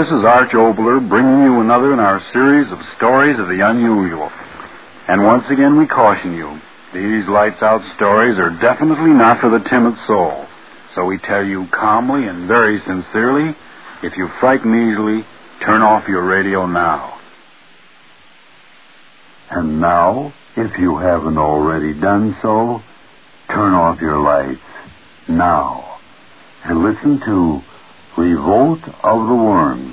this is Arch Obler bringing you another in our series of stories of the unusual. And once again we caution you, these lights-out stories are definitely not for the timid soul. So we tell you calmly and very sincerely, if you frighten easily, turn off your radio now. And now, if you haven't already done so, turn off your lights now and listen to Revolt of the Worms.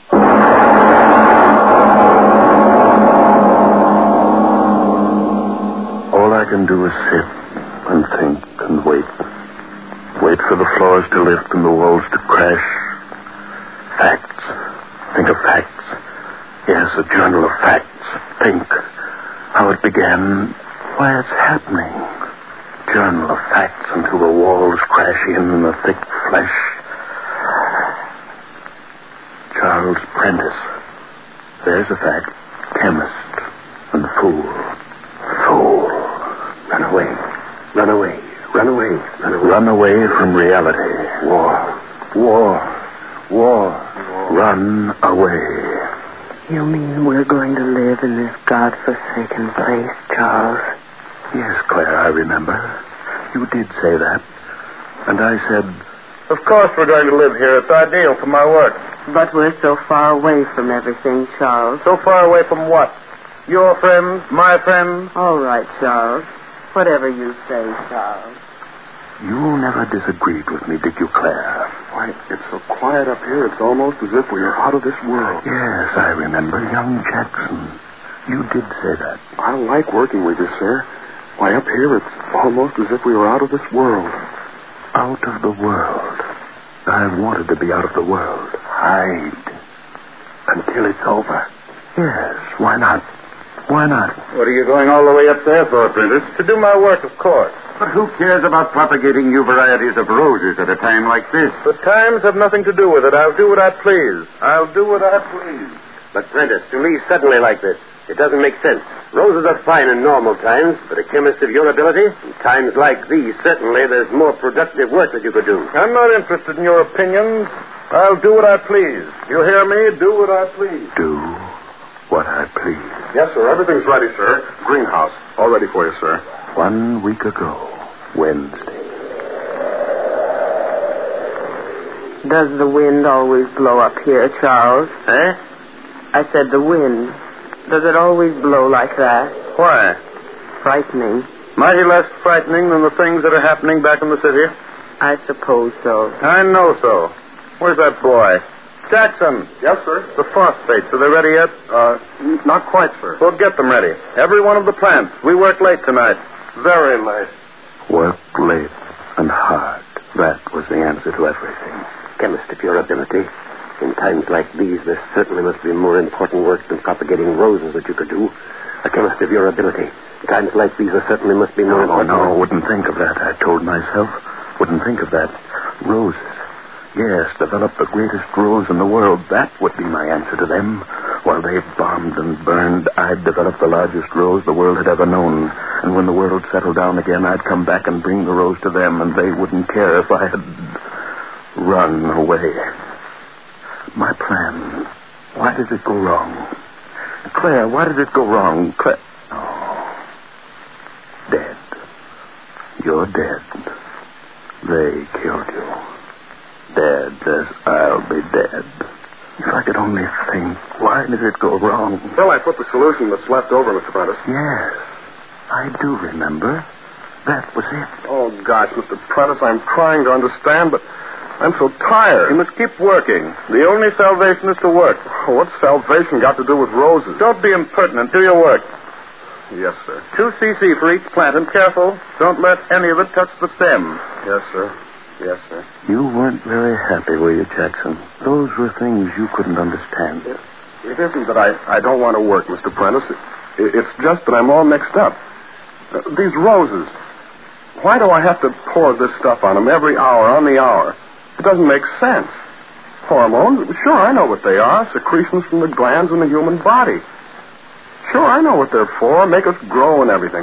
All I can do is sit and think and wait. Wait for the floors to lift and the walls to crash. Facts. Think of facts. Yes, a journal of facts. Think how it began, why it's happening. Journal of facts until the walls crash in and the thick flesh. Charles Prentice. There's a fact. Chemist and fool. Fool. Run away. Run away. Run away. Run away from reality. War. War. War. Run away. You mean we're going to live in this God-forsaken place, Charles? Yes, Claire, I remember. You did say that. And I said, of course we're going to live here. It's ideal for my work. But we're so far away from everything, Charles. So far away from what? Your friends? My friends? All right, Charles. Whatever you say, Charles. You never disagreed with me, did you, Claire? Why, it's so quiet up here, it's almost as if we were out of this world. Yes, I remember. Young Jackson. You did say that. I like working with you, sir. Why, up here, it's almost as if we were out of this world. Out of the world. I've wanted to be out of the world. Hide. Until it's over. Yes, why not? Why not? What are you going all the way up there for, Prentice? To do my work, of course. But who cares about propagating new varieties of roses at a time like this? The times have nothing to do with it. I'll do what I please. I'll do what I please. But, Prentice, to leave suddenly like this, it doesn't make sense. Roses are fine in normal times, but a chemist of your ability, in times like these, certainly there's more productive work that you could do. I'm not interested in your opinions. I'll do what I please. You hear me? Do what I please. Do what I please. Yes, sir. Everything's ready, sir. Greenhouse. All ready for you, sir. 1 week ago, Wednesday. Does the wind always blow up here, Charles? Eh? I said the wind. Does it always blow like that? Why? Frightening. Mighty less frightening than the things that are happening back in the city. I suppose so. I know so. Where's that boy? Jackson. Yes, sir. The phosphates, are they ready yet? Not quite, sir. Well, get them ready. Every one of the plants. We work late tonight. Very late. Work late and hard. That was the answer to everything. Chemist of your ability. In times like these, there certainly must be more important work than propagating roses that you could do. A chemist of your ability. In times like these, there certainly must be more important work. No, wouldn't think of that, I told myself. Wouldn't think of that. Roses. Yes, develop the greatest rose in the world. That would be my answer to them. While they bombed and burned, I'd develop the largest rose the world had ever known. And when the world settled down again, I'd come back and bring the rose to them, and they wouldn't care if I had run away. My plan. Why did it go wrong? Claire, why did it go wrong? Claire. Oh. Dead. You're dead. They killed you. Dead as I'll be dead. If I could only think, why did it go wrong? Well, I put the solution that's left over, Mr. Prentice. Yes, I do remember. That was it. Oh, gosh, Mr. Prentice, I'm trying to understand, but I'm so tired. You must keep working. The only salvation is to work. What's salvation got to do with roses? Don't be impertinent. Do your work. Yes, sir. 2 cc for each plant, and careful. Don't let any of it touch the stem. Yes, sir. Yes, sir. You weren't very happy, were you, Jackson? Those were things you couldn't understand. It isn't that I don't want to work, Mr. Prentice. It's just that I'm all mixed up. These roses. Why do I have to pour this stuff on them every hour, on the hour? It doesn't make sense. Hormones? Sure, I know what they are. Secretions from the glands in the human body. Sure, I know what they're for. Make us grow and everything.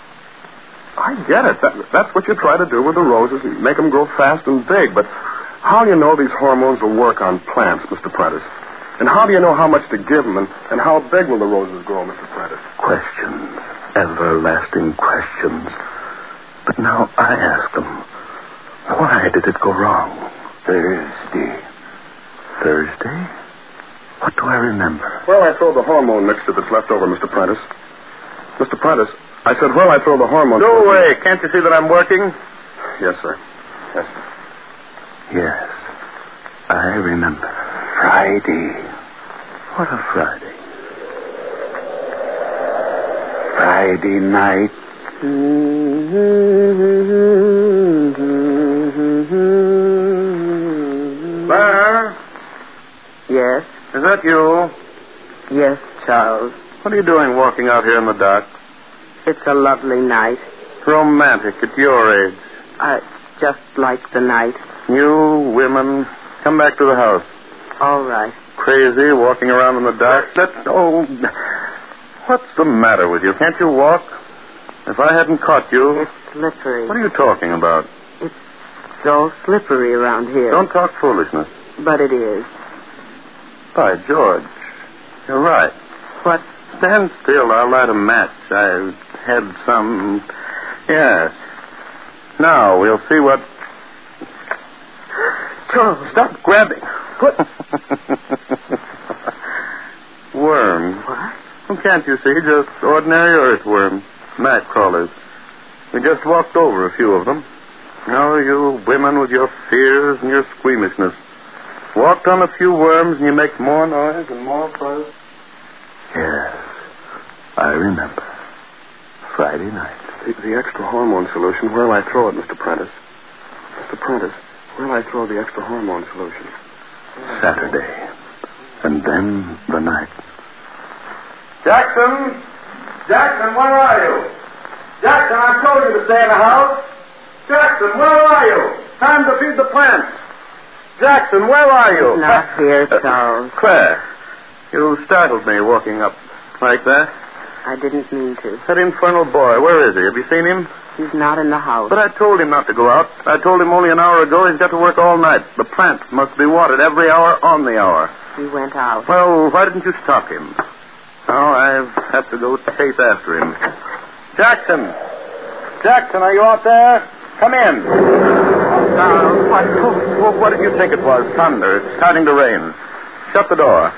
I get it. That's what you try to do with the roses. You make them grow fast and big. But how do you know these hormones will work on plants, Mr. Prentice? And how do you know how much to give them, and how big will the roses grow, Mr. Prentice? Questions. Everlasting questions. But now I ask them, why did it go wrong? Thursday. Thursday? What do I remember? Well, I throw the hormone mixture that's left over, Mr. Prentice. Mr. Prentice, I said, well, I throw the hormone... Go away. Can't you see that I'm working? Yes, sir. Yes, sir. Yes, I remember. Friday. What a Friday. Friday night. Claire? Yes? Is that you? Yes, Charles. What are you doing walking out here in the dark? It's a lovely night. Romantic at your age. I just like the night. You women, come back to the house. All right. Crazy, walking around in the dark. What's the matter with you? Can't you walk? If I hadn't caught you... It's slippery. What are you talking about? It's so slippery around here. Don't talk foolishness. But it is. By George, you're right. What? Stand still. I'll light a match. I've had some... Yes. Now, we'll see what... Charles. Stop grabbing. What? Worms. What? Well, can't you see? Just ordinary earthworms. Mat crawlers. We just walked over a few of them. Now, you women with your fears and your squeamishness. Walked on a few worms and you make more noise and more fuss. Yes, I remember. Friday night. The extra hormone solution, where'll I throw it, Mr. Prentice? Mr. Prentice, where'll I throw the extra hormone solution? Saturday. And then the night. Jackson! Jackson, where are you? Jackson, I told you to stay in the house. Jackson, where are you? Time to feed the plants. Jackson, where are you? Not here, Charles. Claire, you startled me walking up like that. I didn't mean to. That infernal boy, where is he? Have you seen him? He's not in the house. But I told him not to go out. I told him only an hour ago he's got to work all night. The plants must be watered every hour on the hour. He went out. Well, why didn't you stop him? Now I have to go chase after him. Jackson! Jackson, are you out there? Come in. What did you think it was? Thunder. It's starting to rain. Shut the door.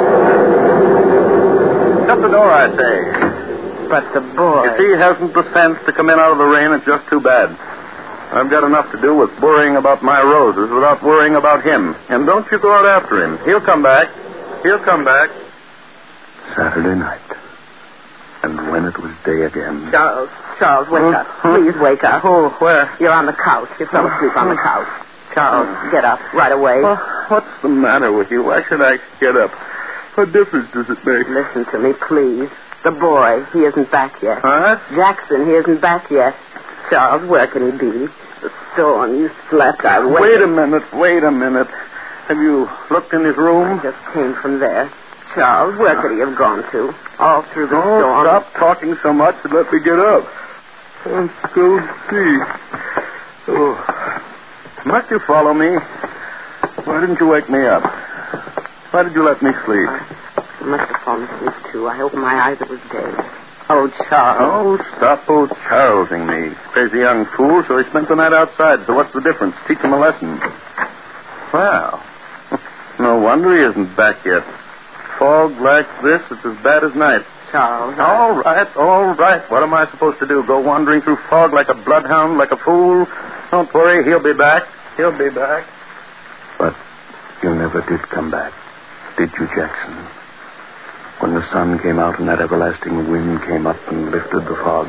Shut the door, I say. But the boy... If he hasn't the sense to come in out of the rain, it's just too bad. I've got enough to do with worrying about my roses without worrying about him. And don't you go out after him. He'll come back. He'll come back. Saturday night. And when it was day again... Charles, wake up. Please wake up. Oh, where? You're on the couch. You fell asleep on the couch. Charles, get up right away. Well, what's the matter with you? Why should I get up? What difference does it make? Listen to me, please. The boy, he isn't back yet. What? Jackson, he isn't back yet. Charles, where can he be? The storm, you slept. I waited. Wait a minute. Have you looked in his room? I just came from there. Charles, where could he have gone to? All through the storm. Stop talking so much and let me get up. Let's go see. Oh. Must you follow me? Why didn't you wake me up? Why did you let me sleep? I must have fallen asleep, too. I opened my eyes. It was day. Oh, Charles. Oh, stop Charlesing me. Crazy young fool, so he spent the night outside. So what's the difference? Teach him a lesson. Well, no wonder he isn't back yet. Fog like this, it's as bad as night. Charles. All right. What am I supposed to do? Go wandering through fog like a bloodhound, like a fool? Don't worry, he'll be back. He'll be back. But you never did come back, did you, Jackson? When the sun came out and that everlasting wind came up and lifted the fog.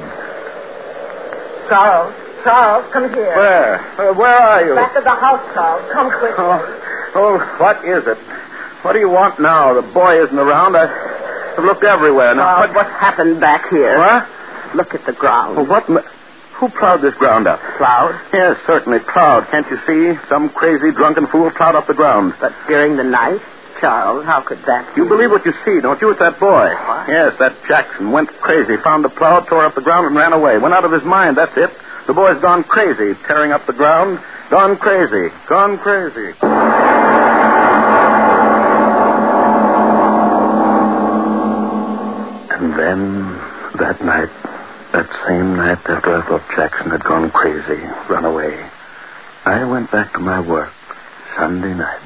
Charles, come here. Where? Where are you? Back of the house, Charles. Come quickly. Oh, what is it? What do you want now? The boy isn't around. I've looked everywhere. Now, Charles, what happened back here? What? Look at the ground. Well, who plowed this ground up? Plowed? Yes, certainly, plowed. Can't you see? Some crazy, drunken fool plowed up the ground. But during the night? Charles, how could that be? You believe what you see, don't you? It's that boy. What? Yes, that Jackson went crazy, found the plow, tore up the ground, and ran away. Went out of his mind, that's it. The boy's gone crazy, tearing up the ground. Gone crazy. Gone crazy. And then, that night, that same night after I thought Jackson had gone crazy, run away, I went back to my work Sunday night.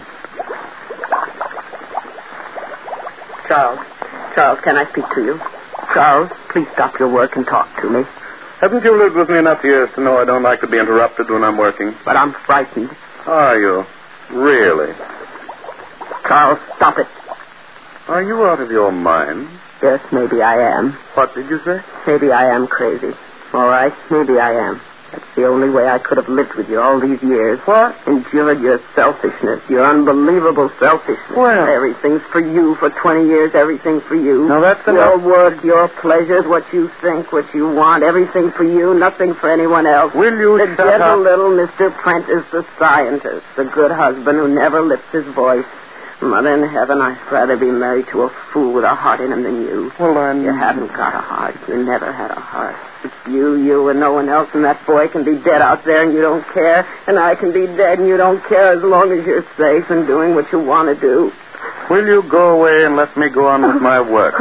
Charles, can I speak to you? Charles, please stop your work and talk to me. Haven't you lived with me enough years to know I don't like to be interrupted when I'm working? But I'm frightened. Are you? Really? Charles, stop it. Are you out of your mind? Yes, maybe I am. What did you say? Maybe I am crazy. All right, maybe I am. That's the only way I could have lived with you all these years. What? Endured your selfishness, your unbelievable selfishness. Well. Everything's for you. For 20 years, everything for you. Now, that's your enough. work, your pleasures, what you think, what you want, everything for you, nothing for anyone else. Will you the shut gentle up? little Mr. Prent is the scientist, the good husband who never lifts his voice. Mother in heaven, I'd rather be married to a fool with a heart in him than you. Well, then... You haven't got a heart. You never had a heart. It's you, and no one else, and that boy can be dead out there and you don't care, and I can be dead and you don't care as long as you're safe and doing what you want to do. Will you go away and let me go on with my work?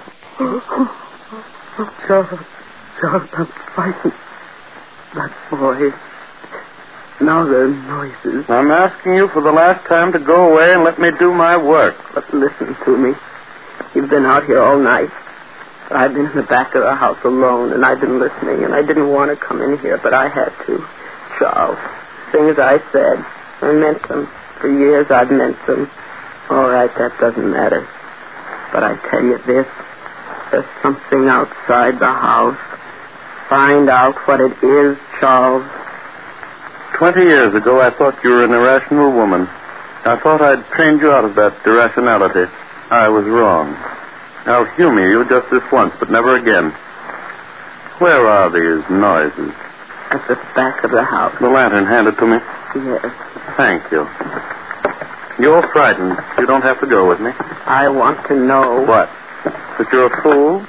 Charles, I'm frightened. That boy... Now there are noises. I'm asking you for the last time to go away and let me do my work. But listen to me. You've been out here all night. I've been in the back of the house alone, and I've been listening, and I didn't want to come in here, but I had to. Charles, things I said, I meant them. For years I've meant them. All right, that doesn't matter. But I tell you this, there's something outside the house. Find out what it is, Charles. 20 years ago, I thought you were an irrational woman. I thought I'd trained you out of that irrationality. I was wrong. I'll humor you just this once, but never again. Where are these noises? At the back of the house. The lantern, hand it to me. Yes. Thank you. You're frightened. You don't have to go with me. I want to know. What? That you're a fool?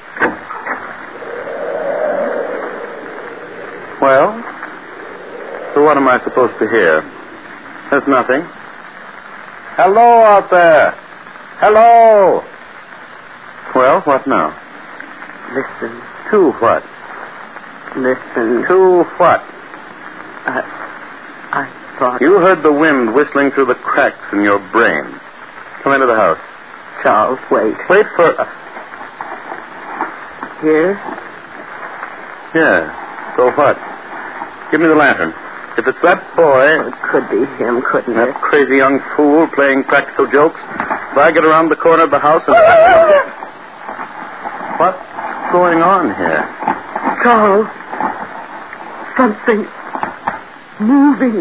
Well? So what am I supposed to hear? There's nothing. Hello out there. Hello. Well, what now? Listen. To what? Listen. To what? I thought... You heard the wind whistling through the cracks in your brain. Come into the house. Charles, wait. Wait for... Here? Yeah. So what? Give me the lantern. If it's that boy... It could be him, couldn't it? That crazy young fool playing practical jokes. If I get around the corner of the house and... What's going on here? Charles, something moving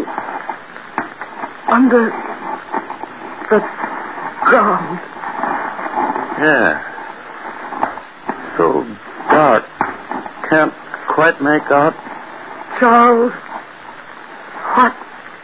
under the ground. Yeah. So dark. Can't quite make out. Charles, what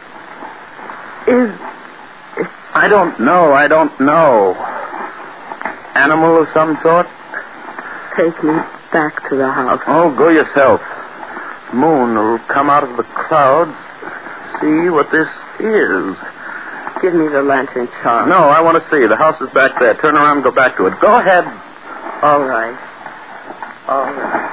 is it? I don't know. Animal of some sort? Take me back to the house. Oh, go yourself. Moon will come out of the clouds. See what this is. Give me the lantern, Charles. No, I want to see. The house is back there. Turn around and go back to it. Go ahead. All right. All right.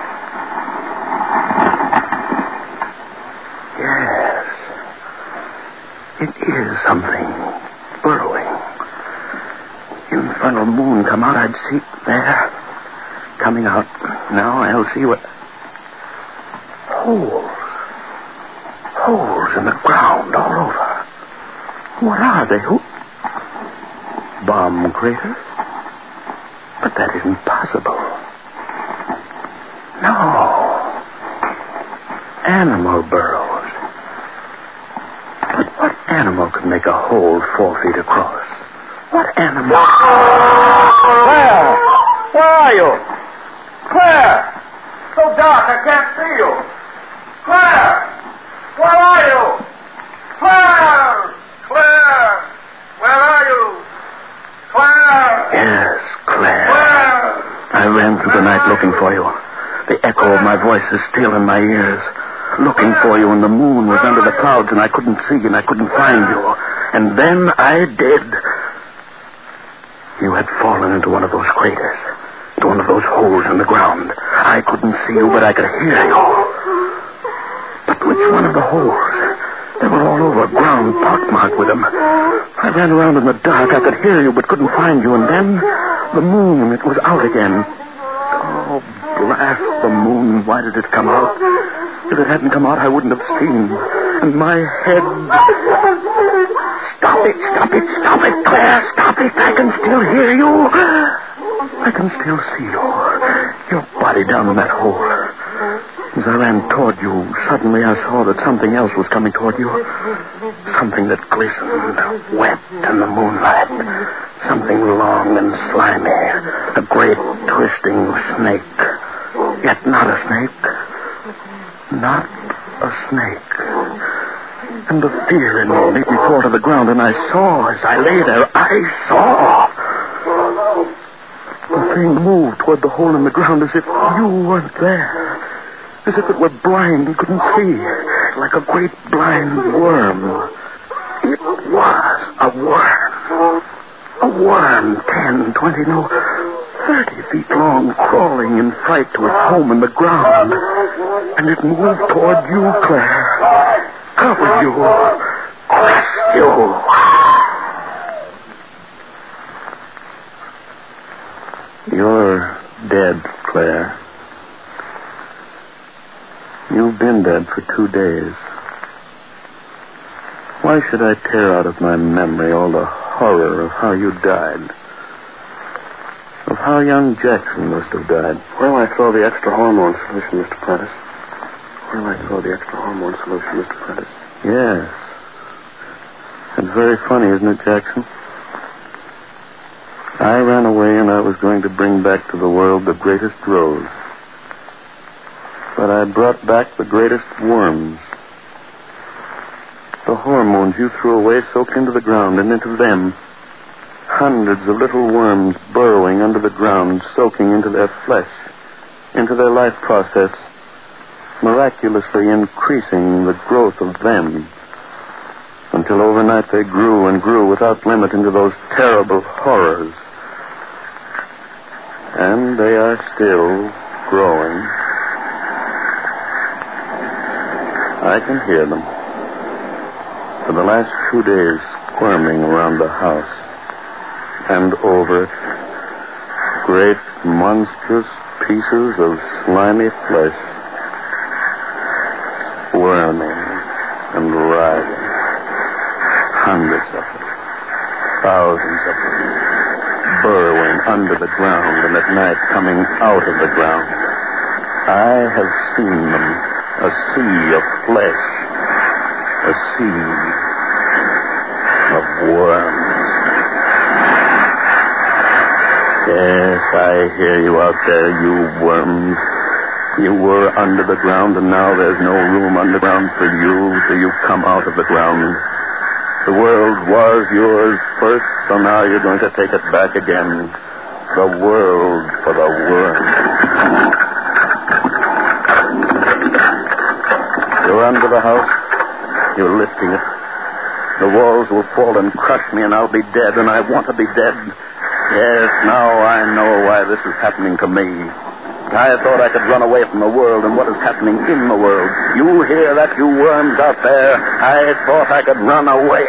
Yes. It is something burrowing. Infernal moon come out, I'd see. There. Coming out. Now I'll see what... Holes. Holes in the ground all over. What are they? Who... Bomb craters? But that isn't possible. No. Animal burrows. But what animal could make a hole 4 feet across? What animal... Claire! Where are you? Claire! So dark I can't see you. Claire! Where are you? Claire! Claire! Where are you? Claire! Yes, Claire. Claire! I ran through the night looking for you. The echo of my voice is still in my ears. Looking for you, and the moon was under the clouds, and I couldn't see, and I couldn't find you. And then I did. You had fallen into one of those craters. to one of those holes in the ground. I couldn't see you, but I could hear you. But which one of the holes? They were all over, ground pockmarked with them. I ran around in the dark. I could hear you, but couldn't find you. And then the moon, it was out again. Oh, blast the moon. Why did it come out? If it hadn't come out, I wouldn't have seen. And my head... Stop it, Claire. Stop it. I can still hear you. I can still see you. Your body down in that hole. As I ran toward you, suddenly I saw that something else was coming toward you. Something that glistened, wet in the moonlight. Something long and slimy. A great twisting snake. Yet not a snake. Not a snake. And the fear in me made me fall to the ground, and I saw, as I lay there, I saw. The thing moved toward the hole in the ground as if you weren't there. As if it were blind and couldn't see. Like a great blind worm. It was a worm. A worm, 10, 20, no, 30 feet long, crawling in fright to its home in the ground. And it moved toward you, Claire. Covered you. Crushed you. You're dead, Claire. You've been dead for 2 days. Why should I tear out of my memory all the horror of how you died? Of how young Jackson must have died? Where'll I throw the extra hormone solution, Mr. Prentice? Where'll I throw the extra hormone solution, Mr. Prentice? Yes. It's very funny, isn't it, Jackson? I ran away and I was going to bring back to the world the greatest rose. But I brought back the greatest worms. The hormones you threw away soaked into the ground, and into them, hundreds of little worms burrowing under the ground, soaking into their flesh, into their life process, miraculously increasing the growth of them, until overnight they grew and grew without limit into those terrible horrors. And they are still growing. I can hear them. For the last 2 days, squirming around the house and over it, great monstrous pieces of slimy flesh, squirming and writhing. Hundreds of them, thousands of them, burrowing under the ground and at night coming out of the ground. I have seen them, a sea of flesh, a sea of worms. Yes, I hear you out there, you worms. You were under the ground, and now there's no room underground for you till you come out of the ground. The world was yours first, so now you're going to take it back again. The world for the worms. You're under the house. You're lifting it. The walls will fall and crush me, and I'll be dead, and I want to be dead. Yes, now I know why this is happening to me. I thought I could run away from the world and what is happening in the world. You hear that, you worms out there? I thought I could run away.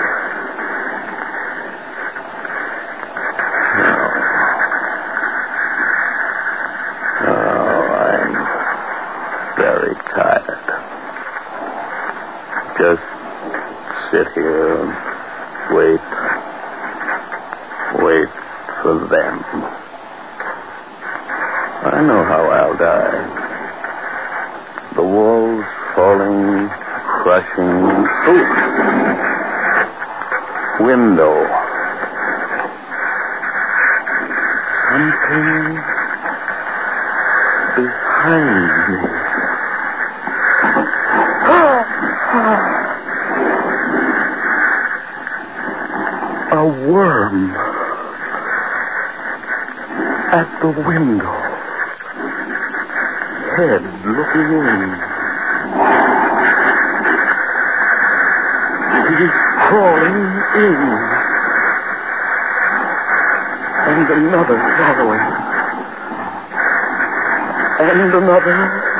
I'm very tired. Just sit here and wait for them. I know how I'll die. The walls falling, crushing. Ooh. Window. Something behind me. A worm at the window. Head looking in. He's crawling in. And another following. And another.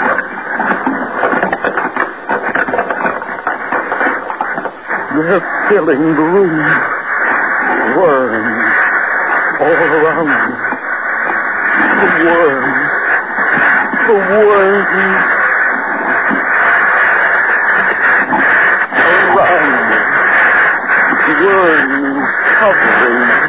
They're filling the room. Worms all around me. The worms. The worms. Around me. Worms covering